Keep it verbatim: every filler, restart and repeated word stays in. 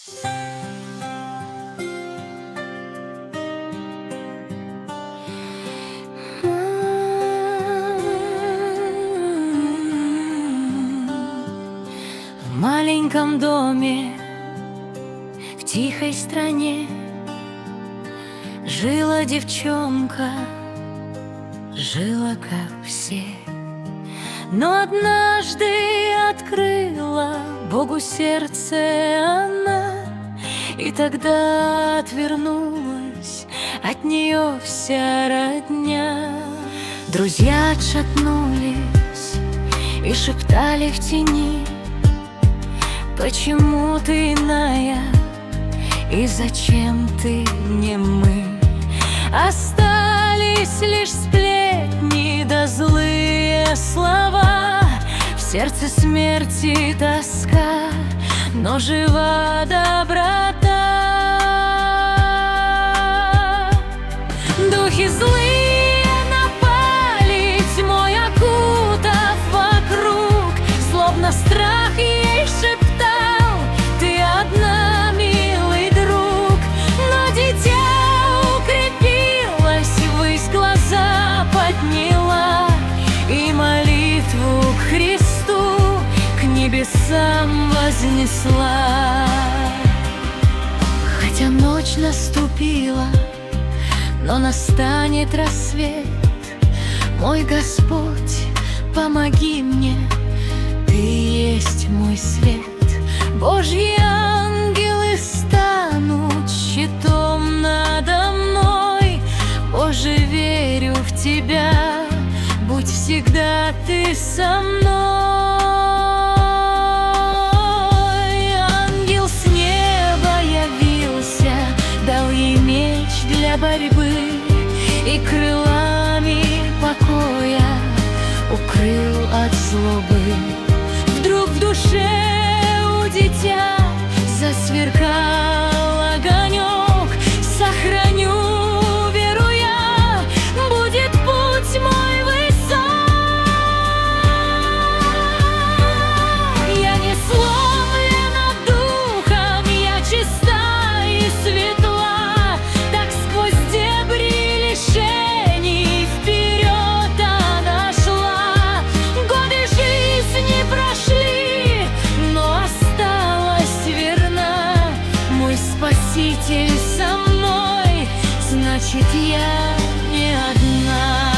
В маленьком доме в тихой стране жила девчонка, жила как все. Но однажды открыла Богу сердце она, и тогда отвернулась от нее вся родня. Друзья отшатнулись и шептали в тени: почему ты иная, и зачем ты не мы? Остались лишь сплетни да злые слова, в сердце смерти тоска, но жива доброта. Духи злые напали, тьмой окутав вокруг, словно страх ей шептал: ты одна, милый друг. Но дитя укрепилась, ввысь глаза подняла и молитву к Христу, к небесам вознесла. Хотя ночь наступила, но настанет рассвет. Мой Господь, помоги мне, Ты есть мой свет. Божьи ангелы станут щитом надо мной. Боже, верю в Тебя, будь всегда Ты со мной. Ангел с неба явился, дал ей меч для борьбы и крылами покоя укрыл от злобы. Вдруг в душе у дитя засверкал огонек. Сохраню, веру я, будет путь мой высок. Я не сломлена духом, я чиста и светла, так сквозь дебри лишений вперед она шла. Годы жизни прошли, но осталась верна. Мой Спаситель со мной, значит, я не одна.